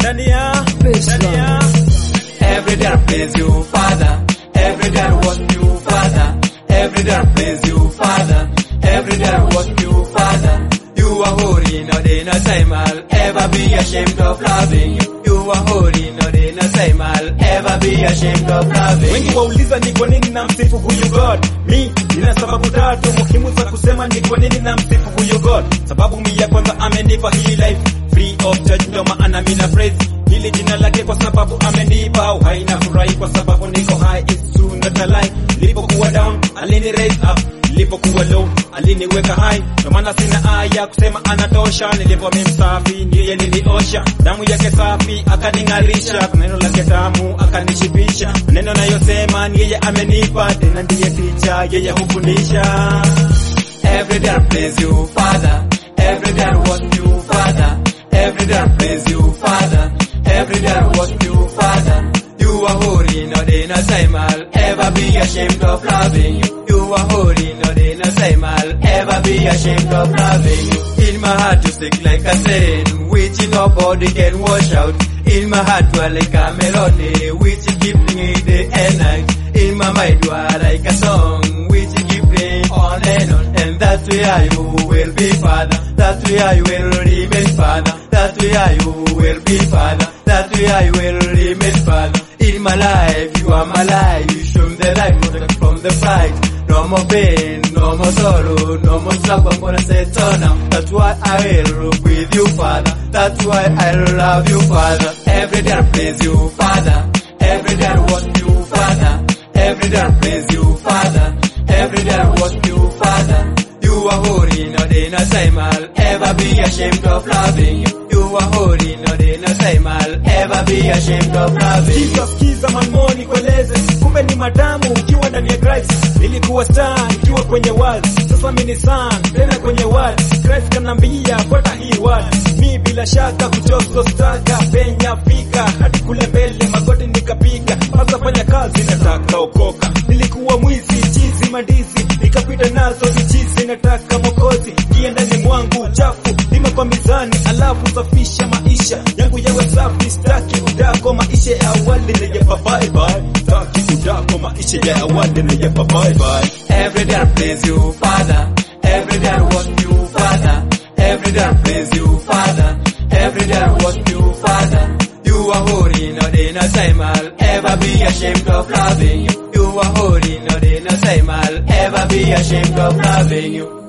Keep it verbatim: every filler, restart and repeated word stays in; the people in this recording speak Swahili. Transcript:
ndani ya ndani ya. Every day I praise you, Father. Every day I worship you, Father. Every day I praise you, Father. Every day I worship you, Father. You are holy, no day, no time I'll ever be ashamed of loving you. You are holy, no day, no time I'll ever be ashamed of loving you. Wengi wauliza ni kwa nini na msifu huyu God. Mi nina sababu tatu muhimu za kusema ni kwa nini na msifu huyu God. Sababu mi ya kwanza amenipa hii life free of charge, ndo maana mina praise hili jina lake kwa sababu amenipa uhai na furahi kwa sababu niko high. It's true not a lie. Nilipokuwa down alini raise up, nilipokuwa low aliniweka high, ndo maana sina aya kusema anatosha. Nilipo mimi msafi ndiye niliosha, damu yake safi akaningarisha, neno lake tamu akanishibisha. Neno nayosema ni yeye amenipa, tena ndiye teacher, yeye hufundisha. Every day I praise you, Father. Every day I worship you, Father. Every day I praise you, Father. Every day I worship you, Father. You are holy, no day, no time I'll ever be ashamed of loving you. You are holy, no day, no time I'll ever be ashamed of loving you. In my heart you stick like a sin, which nobody can wash out. In my heart you are like a melody, which keeps me day and night. In my mind you are like a song, which keep playing on and on. And that's where you will be, Father. That's where you will remain, Father. That's where you will be, Father. That's where you will remain, Father. In my life, you are my life. You show me the light from the fight. No more pain, no more sorrow, no more struggle. I'm gonna say turn now. That's why I will rock with you, Father. That's why I love you, Father. Every day I praise you, Father. Every day I worship you, Father. Every day I praise you, Father. Every day I worship you, Father. You are holy, no day, no time I'll ever be ashamed of loving you. You are holy, no day, no time I'll ever be ashamed of loving you. Kiza kiza mamoni kueleze, kumbe ni madamu ukiwa ndani ya Christ. Nilikuwa star nikiwa kwenye world, sasa mimi ni son tena kwenye world. Christ kanambia fuata hii world, mi bila shaka kuchoso staka penya fika hadi kule mbele magoti nikapiga. Sasa fanya kazi nataka okoka, nilikuwa mwizi chizi mandizi nikapita nazo vichizi, nataka mokozi kienda ni mwangu chafu lima kwa mizani, alafu safisha maisha yangu yawe safi. Staki udako maisha ya awali na ya bye bye, staki udako maisha ya awali na ya bye bye. Every day I praise you, Father. Every day I worship you, Father. Every day I praise you, Father. Every day I worship you, Father. You are holy, no day, no time I'll ever be ashamed of loving you. You are holy, no day, no time I'll ever be ashamed of loving you.